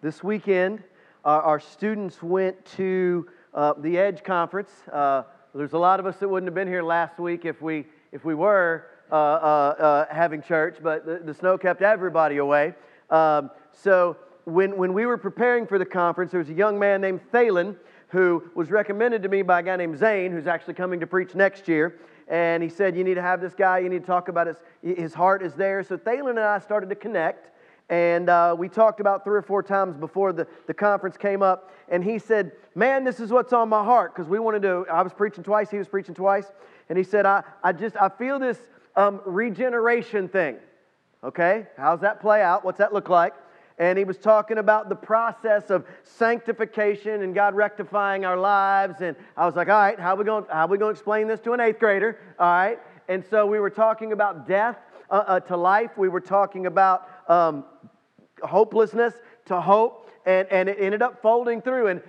This weekend, our students went to the Edge Conference. There's a lot of us that wouldn't have been here last week if we were having church, but the snow kept everybody away. So when we were preparing for the conference, there was a young man named Thalen who was recommended to me by a guy named Zane, who's actually coming to preach next year. And he said, you need to have this guy, you need to talk about his heart is there. So Thalen and I started to connect. And we talked about 3 or 4 times before the conference came up. And he said, man, this is what's on my heart. Because I was preaching twice, he was preaching twice. And he said, I feel this regeneration thing. Okay, how's that play out? What's that look like? And he was talking about the process of sanctification and God rectifying our lives. And I was like, all right, how are we going to explain this to an 8th grader? All right. And so we were talking about death to life. We were talking about hopelessness to hope. And it ended up folding through. And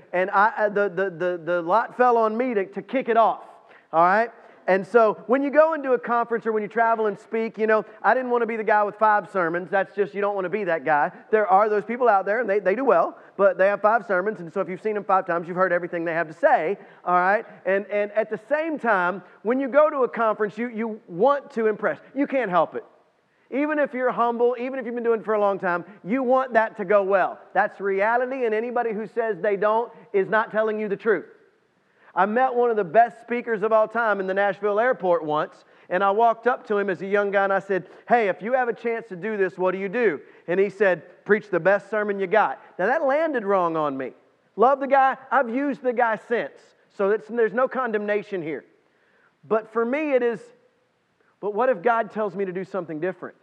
the lot fell on me to kick it off. All right. And so when you go into a conference or when you travel and speak, I didn't want to be the guy with 5 sermons. That's just, you don't want to be that guy. There are those people out there, and they do well, but they have 5 sermons. And so if you've seen them 5 times, you've heard everything they have to say. All right. And at the same time, when you go to a conference, you want to impress. You can't help it. Even if you're humble, even if you've been doing it for a long time, you want that to go well. That's reality, and anybody who says they don't is not telling you the truth. I met one of the best speakers of all time in the Nashville airport once, and I walked up to him as a young guy and I said, hey, if you have a chance to do this, what do you do? And he said, preach the best sermon you got. Now that landed wrong on me. Love the guy. I've used the guy since, so there's no condemnation here. But for me it is, but what if God tells me to do something different?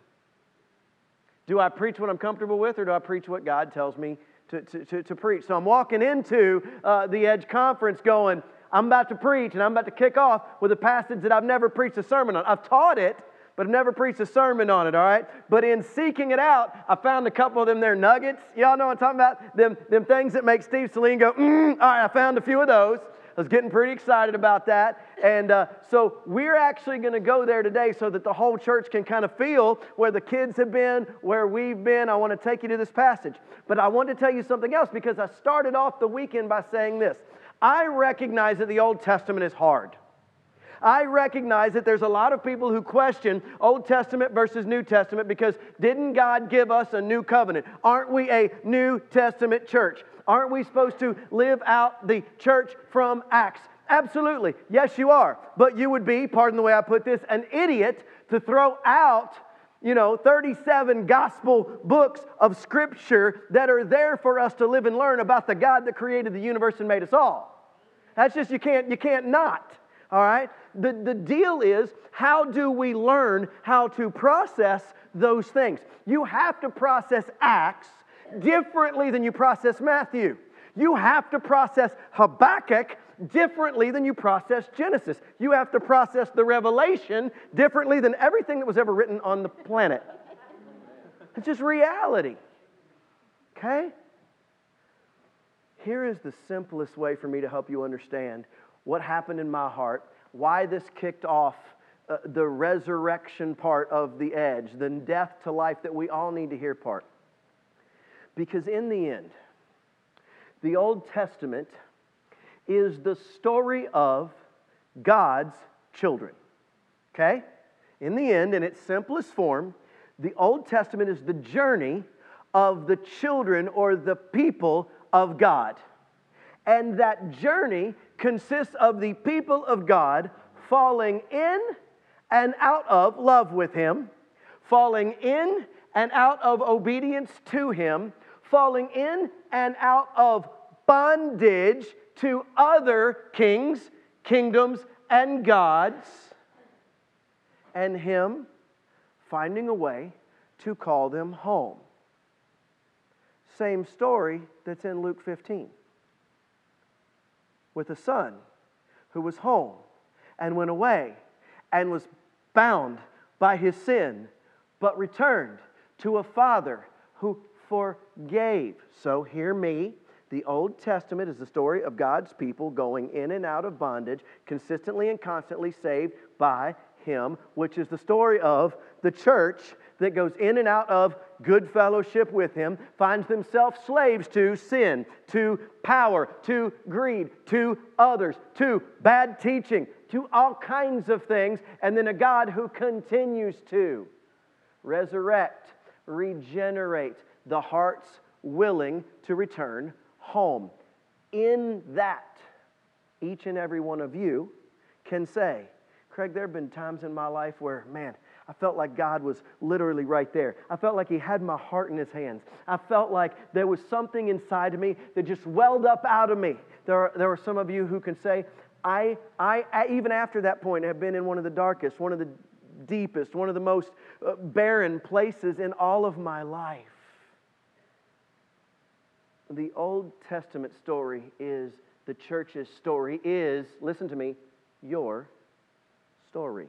Do I preach what I'm comfortable with, or do I preach what God tells me to preach? So I'm walking into the Edge Conference going, I'm about to preach, and I'm about to kick off with a passage that I've never preached a sermon on. I've taught it, but I've never preached a sermon on it, all right? But in seeking it out, I found a couple of them there nuggets. Y'all know what I'm talking about? Them things that make Steve Saleen go, all right, I found a few of those. I was getting pretty excited about that. And so we're actually going to go there today so that the whole church can kind of feel where the kids have been, where we've been. I want to take you to this passage. But I want to tell you something else, because I started off the weekend by saying this. I recognize that the Old Testament is hard. I recognize that there's a lot of people who question Old Testament versus New Testament because didn't God give us a new covenant? Aren't we a New Testament church? Aren't we supposed to live out the church from Acts? Absolutely. Yes, you are. But you would be, pardon the way I put this, an idiot to throw out 37 gospel books of Scripture that are there for us to live and learn about the God that created the universe and made us all. That's just, you can't not. All right? The deal is, how do we learn how to process those things? You have to process Acts differently than you process Matthew. You have to process Habakkuk differently than you process Genesis. You have to process the Revelation differently than everything that was ever written on the planet. It's just reality. Okay? Here is the simplest way for me to help you understand what happened in my heart, why this kicked off the resurrection part of the Edge, the death to life that we all need to hear part. Because in the end, the Old Testament is the story of God's children. Okay? In the end, in its simplest form, the Old Testament is the journey of the children or the people of God. And that journey consists of the people of God falling in and out of love with Him, falling in and out of obedience to Him, falling in and out of bondage to other kings, kingdoms, and gods, and Him finding a way to call them home. Same story that's in Luke 15. With a son who was home and went away and was bound by his sin, but returned to a father who forgave. So hear me. The Old Testament is the story of God's people going in and out of bondage, consistently and constantly saved by Him, which is the story of the church that goes in and out of good fellowship with Him, finds themselves slaves to sin, to power, to greed, to others, to bad teaching, to all kinds of things, and then a God who continues to resurrect, regenerate the hearts willing to return home. In that, each and every one of you can say, Craig, there have been times in my life where, man, I felt like God was literally right there. I felt like He had my heart in His hands. I felt like there was something inside of me that just welled up out of me. There are some of you who can say, I even after that point have been in one of the darkest, one of the deepest, one of the most barren places in all of my life. The Old Testament story is, the church's story is, listen to me, your story.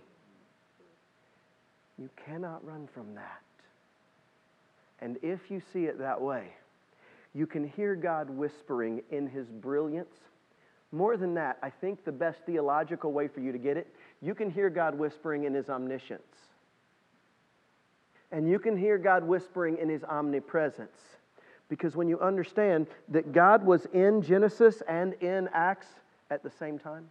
You cannot run from that. And if you see it that way, you can hear God whispering in His brilliance. More than that, I think the best theological way for you to get it, you can hear God whispering in His omniscience. And you can hear God whispering in His omnipresence. Because when you understand that God was in Genesis and in Acts at the same time,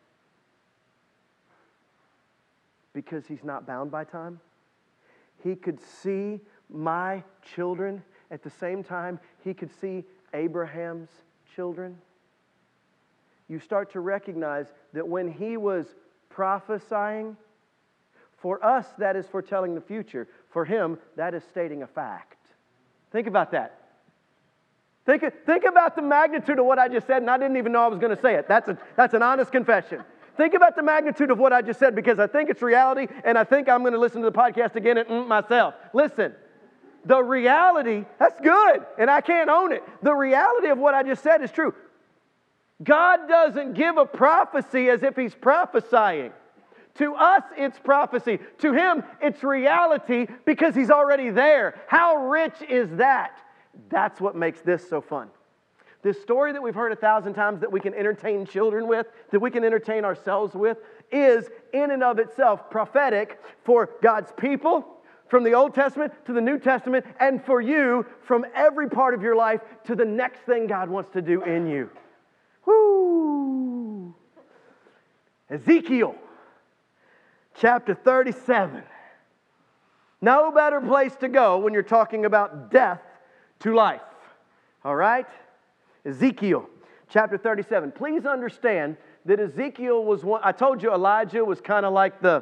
because He's not bound by time, He could see my children at the same time He could see Abraham's children. You start to recognize that when He was prophesying, for us that is foretelling the future. For Him, that is stating a fact. Think about that. Think about the magnitude of what I just said, and I didn't even know I was going to say it. That's an honest confession. Think about the magnitude of what I just said, because I think it's reality, and I think I'm going to listen to the podcast again and myself. Listen, the reality, that's good, and I can't own it. The reality of what I just said is true. God doesn't give a prophecy as if He's prophesying. To us, it's prophecy. To Him, it's reality because He's already there. How rich is that? That's what makes this so fun. This story that we've heard 1,000 times that we can entertain children with, that we can entertain ourselves with, is in and of itself prophetic for God's people, from the Old Testament to the New Testament, and for you from every part of your life to the next thing God wants to do in you. Woo! Ezekiel, chapter 37. No better place to go when you're talking about death to life. All right? Ezekiel, chapter 37. Please understand that Ezekiel was one. I told you Elijah was kind of like the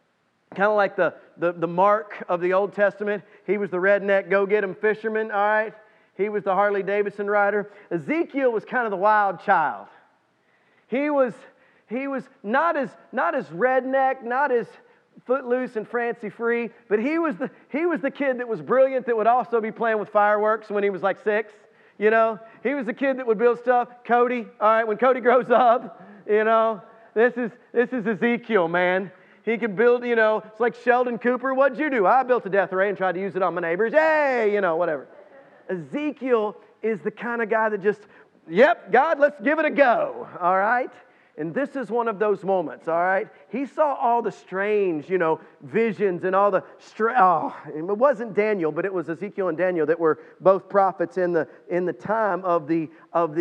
Mark of the Old Testament. He was the redneck go-get-'em fisherman, all right? He was the Harley Davidson rider. Ezekiel was kind of the wild child. He was not as redneck, not as footloose and fancy-free, but he was the kid that was brilliant, that would also be playing with fireworks when he was like 6. You know, he was the kid that would build stuff. Cody, all right, when Cody grows up, you know, this is Ezekiel, man. He can build, you know, it's like Sheldon Cooper. What'd you do? I built a death ray and tried to use it on my neighbors. Hey, you know, whatever. Ezekiel is the kind of guy that just, yep, God, let's give it a go, all right? And this is one of those moments, all right? He saw all the strange, you know, visions and all the it wasn't Daniel, but it was Ezekiel and Daniel that were both prophets in the time of the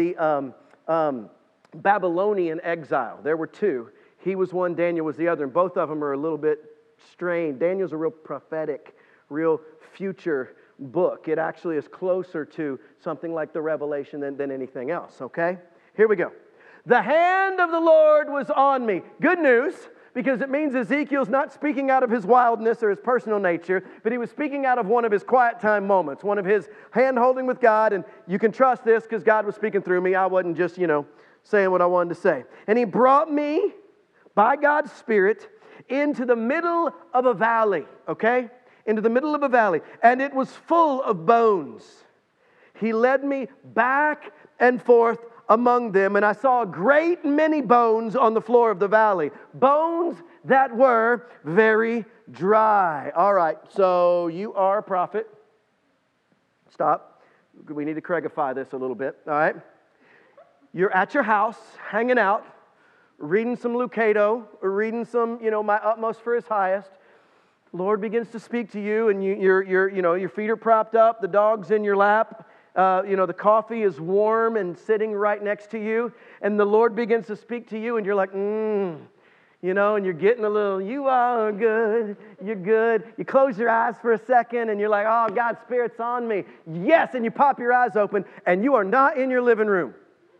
Babylonian exile. There were two. He was one, Daniel was the other, and both of them are a little bit strange. Daniel's a real prophetic, real future book. It actually is closer to something like the Revelation than anything else, okay? Here we go. The hand of the Lord was on me. Good news, because it means Ezekiel's not speaking out of his wildness or his personal nature, but he was speaking out of one of his quiet time moments, one of his hand-holding with God, and you can trust this because God was speaking through me. I wasn't just, saying what I wanted to say. And He brought me, by God's Spirit, into the middle of a valley, okay? Into the middle of a valley, and it was full of bones. He led me back and forth among them, and I saw a great many bones on the floor of the valley. Bones that were very dry. All right, so you are a prophet. Stop. We need to Craigify this a little bit, all right? You're at your house, hanging out reading some Lucado, or reading some, My Utmost for His Highest. The Lord begins to speak to you, and your feet are propped up, the dog's in your lap, the coffee is warm and sitting right next to you, and the Lord begins to speak to you, and you're like, and you're getting a little, you are good, you're good. You close your eyes for a second, and you're like, oh, God's Spirit's on me. Yes, and you pop your eyes open, and you are not in your living room.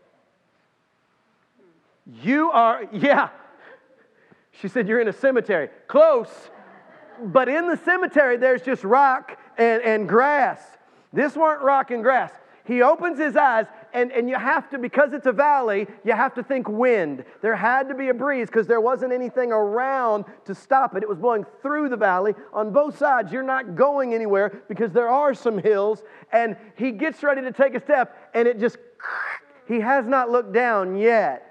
You are, She said, you're in a cemetery. Close. But in the cemetery, there's just rock and grass. This weren't rock and grass. He opens his eyes, and you have to, because it's a valley, you have to think wind. There had to be a breeze because there wasn't anything around to stop it. It was blowing through the valley. On both sides, you're not going anywhere because there are some hills. And he gets ready to take a step, and it just, he has not looked down yet.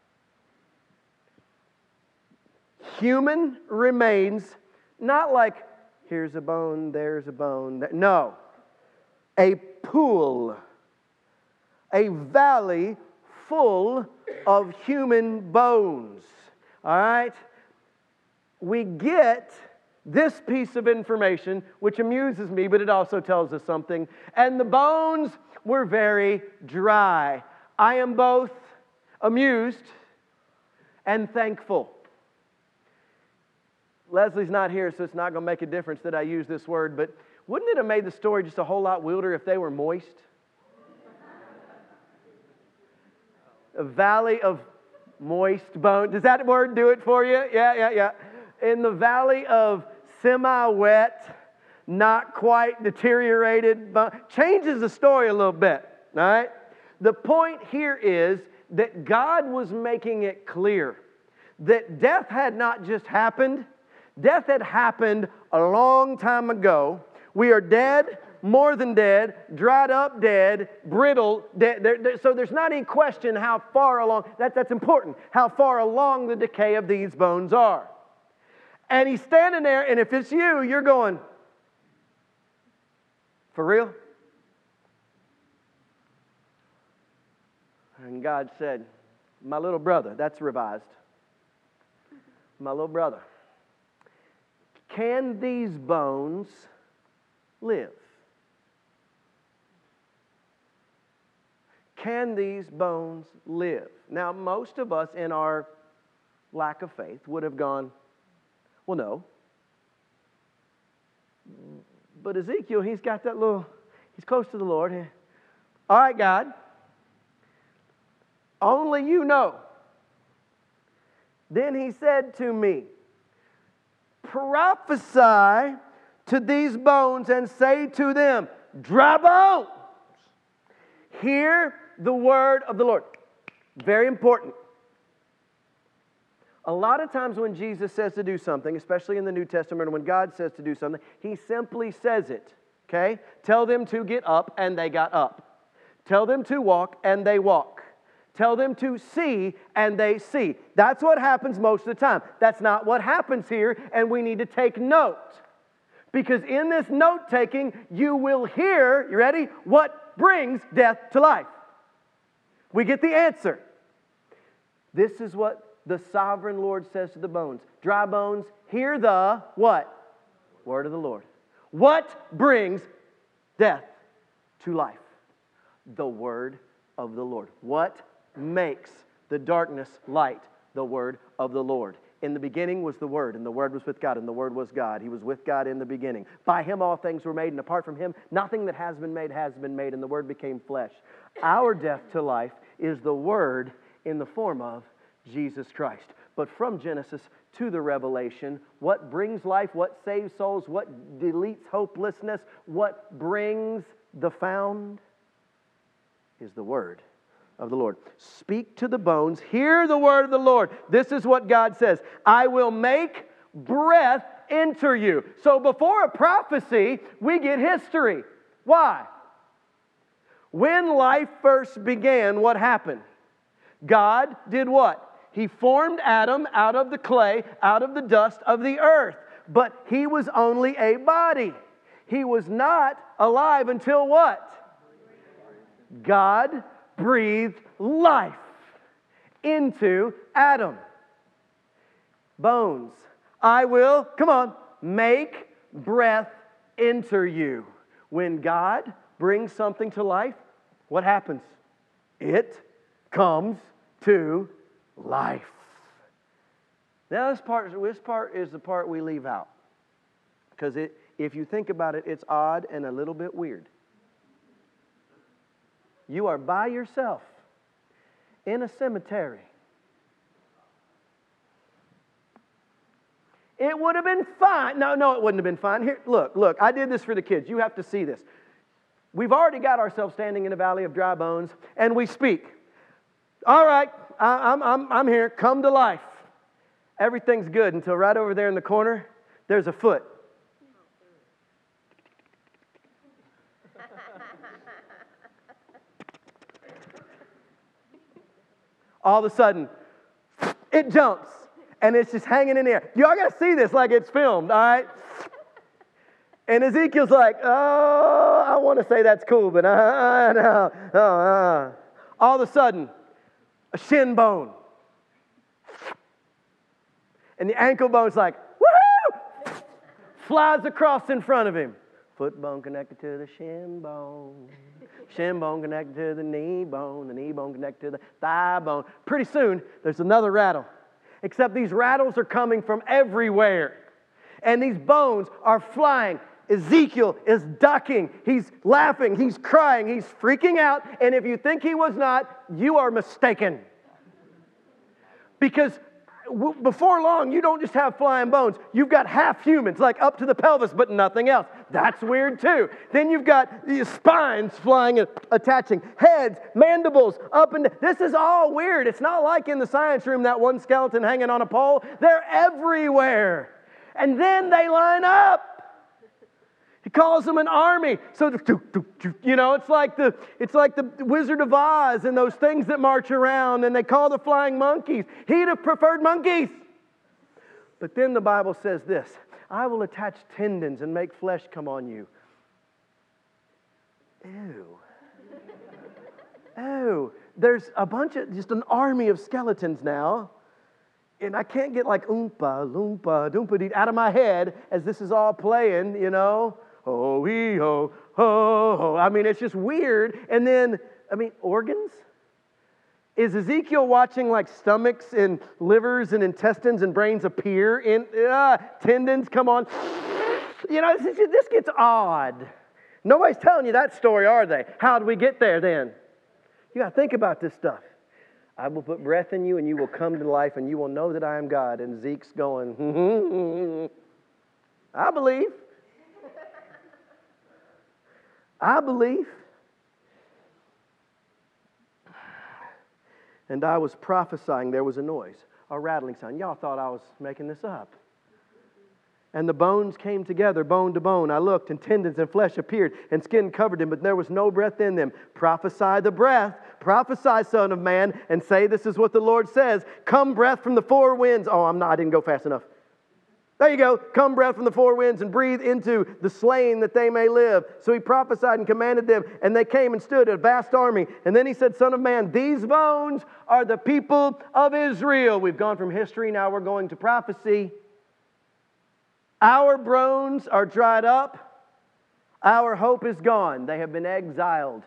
Human remains, not like, here's a bone, there's a bone. No. A pool, a valley full of human bones. All right? We get this piece of information, which amuses me, but it also tells us something. And the bones were very dry. I am both amused and thankful. Leslie's not here, so it's not going to make a difference that I use this word, but wouldn't it have made the story just a whole lot wilder if they were moist? A valley of moist bones. Does that word do it for you? Yeah. In the valley of semi-wet, not quite deteriorated bones. Changes the story a little bit, all right? The point here is that God was making it clear that death had not just happened. Death had happened a long time ago. We are dead, more than dead, dried up dead, brittle dead. So there's not any question how far along, that's important, how far along the decay of these bones are. And he's standing there, and if it's you, you're going, for real? And God said, my little brother, that's revised. My little brother, can these bones live? Can these bones live? Now, most of us in our lack of faith would have gone, well, no. But Ezekiel, he's got that he's close to the Lord. All right, God, only you know. Then he said to me, prophesy to these bones and say to them, dry bones, hear the word of the Lord. Very important. A lot of times when Jesus says to do something, especially in the New Testament, or when God says to do something, He simply says it. Okay? Tell them to get up, and they got up. Tell them to walk, and they walk. Tell them to see, and they see. That's what happens most of the time. That's not what happens here, and we need to take note. Because in this note-taking, you will hear, you ready? What brings death to life? We get the answer. This is what the sovereign Lord says to the bones. Dry bones, hear the what? Word of the Lord. What brings death to life? The word of the Lord. What makes the darkness light? The word of the Lord. In the beginning was the Word, and the Word was with God, and the Word was God. He was with God in the beginning. By Him all things were made, and apart from Him, nothing that has been made, and the Word became flesh. Our death to life is the Word in the form of Jesus Christ. But from Genesis to the Revelation, what brings life, what saves souls, what deletes hopelessness, what brings the found is the Word of the Lord. Speak to the bones, hear the word of the Lord. This is what God says. I will make breath enter you. So before a prophecy, we get history. Why? When life first began, what happened? God did what? He formed Adam out of the clay, out of the dust of the earth. But he was only a body. He was not alive until what? God breathed life into Adam. Bones, I will, come on, make breath enter you. When God brings something to life, what happens? It comes to life. Now this part is the part we leave out. Because if you think about it, it's odd and a little bit weird. You are by yourself in a cemetery. It would have been fine. No, it wouldn't have been fine. Here, look, I did this for the kids. You have to see this. We've already got ourselves standing in a valley of dry bones, and we speak. All right, I'm here. Come to life. Everything's good until right over there in the corner, there's a foot. All of a sudden, it jumps, and it's just hanging in the air. Y'all got to see this like it's filmed, all right? And Ezekiel's like, oh, I want to say that's cool, but no. All of a sudden, a shin bone. And the ankle bone's like, woohoo! Flies across in front of him. Foot bone connected to the shin bone. Shin bone connected to the knee bone connected to the thigh bone. Pretty soon, there's another rattle. Except these rattles are coming from everywhere. And these bones are flying. Ezekiel is ducking. He's laughing. He's crying. He's freaking out. And if you think he was not, you are mistaken. Because before long, you don't just have flying bones. You've got half humans, like up to the pelvis, but nothing else. That's weird too. Then you've got these spines flying and attaching, heads, mandibles, up and down. This is all weird. It's not like in the science room, that one skeleton hanging on a pole. They're everywhere. And then they line up. He calls them an army. So, it's like the Wizard of Oz and those things that march around, and they call the flying monkeys. He'd have preferred monkeys. But then the Bible says this, I will attach tendons and make flesh come on you. Ew. There's a bunch of, just an army of skeletons now. And I can't get like oompa, loompa, doompa-dee out of my head as this is all playing, Oh, hee, ho, ho, ho. I mean, it's just weird. And then, organs? Is Ezekiel watching like stomachs and livers and intestines and brains appear in tendons? Come on. This gets odd. Nobody's telling you that story, are they? How did we get there then? You got to think about this stuff. I will put breath in you and you will come to life and you will know that I am God. And Zeke's going, I believe. I believe. And I was prophesying. There was a noise, a rattling sound. Y'all thought I was making this up. And the bones came together, bone to bone. I looked, and tendons and flesh appeared, and skin covered them, but there was no breath in them. Prophesy the breath. Prophesy, Son of Man, and say, this is what the Lord says. Come, breath from the four winds. Oh, I didn't go fast enough. There you go. Come, breath from the four winds, and breathe into the slain that they may live. So he prophesied and commanded them, and they came and stood, a vast army. And then he said, Son of man, these bones are the people of Israel. We've gone from history, now we're going to prophecy. Our bones are dried up. Our hope is gone. They have been exiled.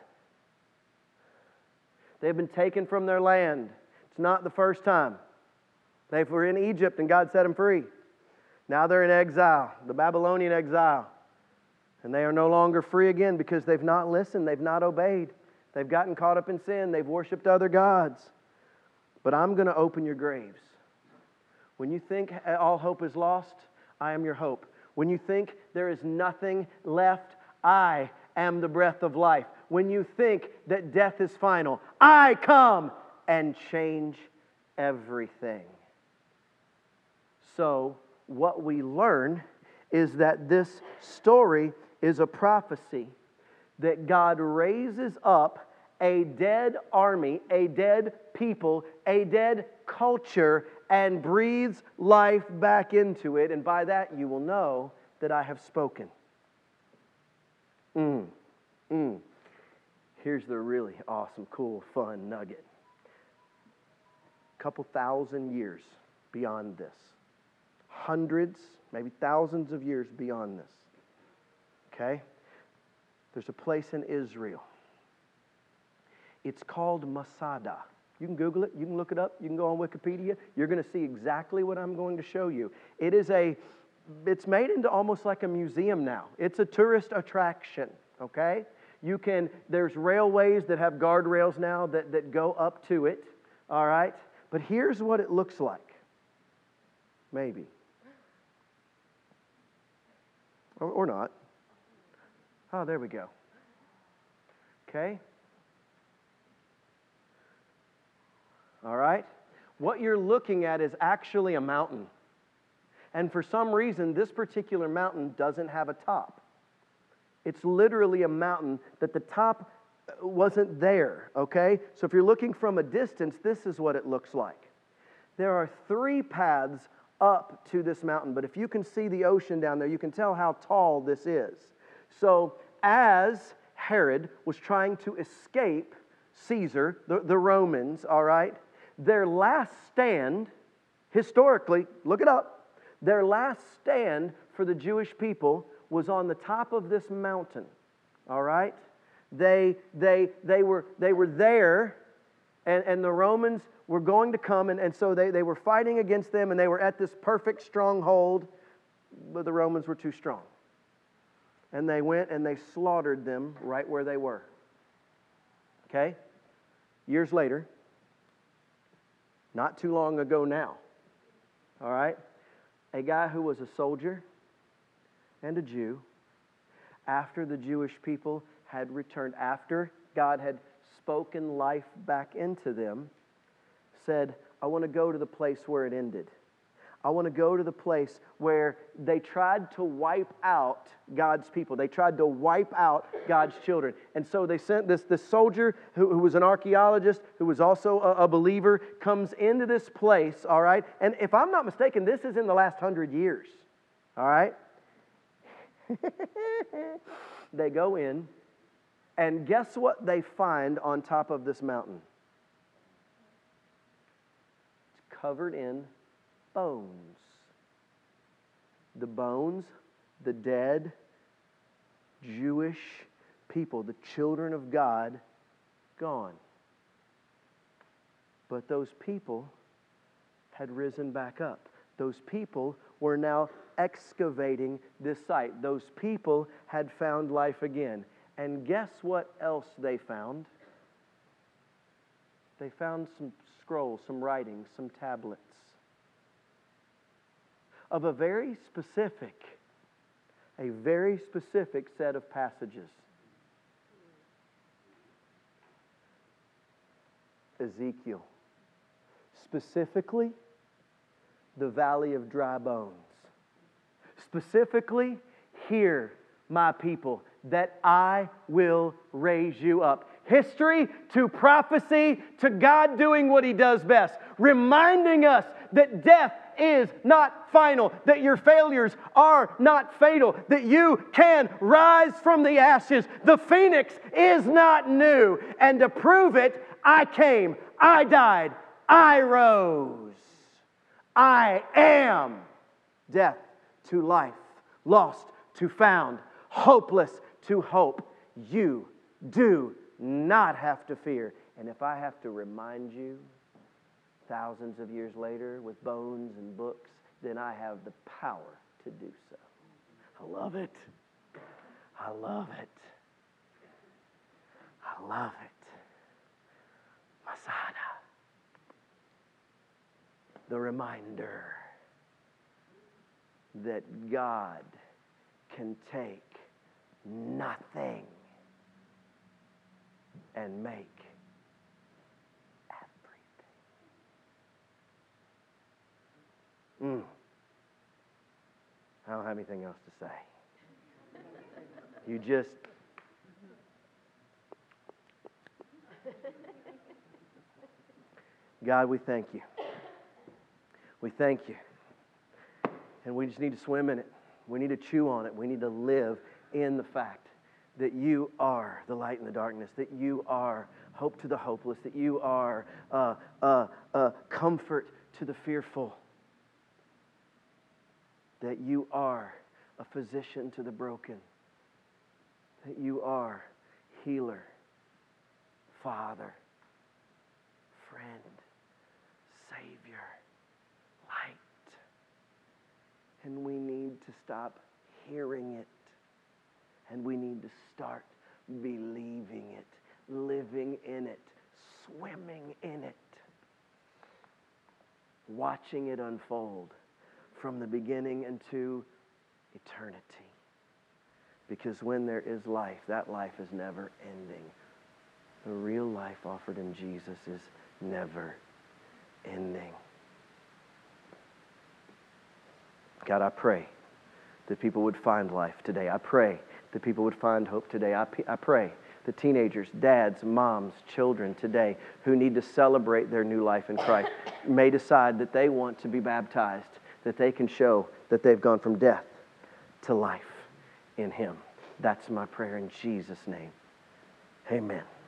They've been taken from their land. It's not the first time. They were in Egypt and God set them free. Now they're in exile, the Babylonian exile. And they are no longer free again because they've not listened, they've not obeyed. They've gotten caught up in sin, they've worshiped other gods. But I'm going to open your graves. When you think all hope is lost, I am your hope. When you think there is nothing left, I am the breath of life. When you think that death is final, I come and change everything. So, what we learn is that this story is a prophecy that God raises up a dead army, a dead people, a dead culture, and breathes life back into it. And by that you will know that I have spoken. Here's the really awesome, cool, fun nugget. couple thousand years beyond this. Hundreds, maybe thousands of years beyond this. Okay? There's a place in Israel. It's called Masada. You can Google it. You can look it up. You can go on Wikipedia. You're going to see exactly what I'm going to show you. It's made into almost like a museum now. It's a tourist attraction, okay? There's railways that have guardrails now that go up to it, all right? But here's what it looks like. Maybe. Or not. Oh, there we go. Okay? All right? What you're looking at is actually a mountain. And for some reason, this particular mountain doesn't have a top. It's literally a mountain that the top wasn't there, okay? So if you're looking from a distance, this is what it looks like. There are 3 paths up to this mountain, but if you can see the ocean down there, you can tell how tall this is. So as Herod was trying to escape Caesar, the Romans, all right, their last stand, historically, look it up, their last stand for the Jewish people was on the top of this mountain. All right? They were there, and the Romans were going to come, and so they were fighting against them, and they were at this perfect stronghold, but the Romans were too strong. And they went and they slaughtered them right where they were. Okay? Years later, not too long ago now, all right? A guy who was a soldier and a Jew, after the Jewish people had returned, after God had spoken life back into them, said, I want to go to the place where it ended. I want to go to the place where they tried to wipe out God's people. They tried to wipe out God's children. And so they sent this soldier who was an archaeologist, who was also a believer, comes into this place, all right? And if I'm not mistaken, this is in the last 100 years, all right? They go in, and guess what they find on top of this mountain? It's covered in bones. The bones, the dead Jewish people, the children of God, gone. But those people had risen back up. Those people were now excavating this site. Those people had found life again. And guess what else they found? They found some scrolls, some writings, some tablets of a very specific set of passages. Ezekiel. Specifically, the valley of dry bones. Specifically, hear my people, that I will raise you up. History to prophecy to God doing what He does best. Reminding us that death is not final, that your failures are not fatal, that you can rise from the ashes. The phoenix is not new. And to prove it, I came, I died, I rose. I am death to life, lost to found, hopeless to hope. You do not have to fear. And if I have to remind you thousands of years later with bones and books, then I have the power to do so. I love it. I love it. I love it. Masada. The reminder that God can take nothing and make everything. I don't have anything else to say. You just... God, we thank you. We thank you. And we just need to swim in it. We need to chew on it. We need to live in the fact that you are the light in the darkness, that you are hope to the hopeless, that you are comfort to the fearful, that you are a physician to the broken, that you are healer, Father, friend, Savior, light. And we need to stop hearing it, and we need to start believing it, living in it, swimming in it, watching it unfold from the beginning into eternity. Because when there is life, that life is never ending. The real life offered in Jesus is never ending. God, I pray that people would find life today. I pray that people would find hope today. I pray that teenagers, dads, moms, children today who need to celebrate their new life in Christ may decide that they want to be baptized, that they can show that they've gone from death to life in Him. That's my prayer in Jesus' name. Amen.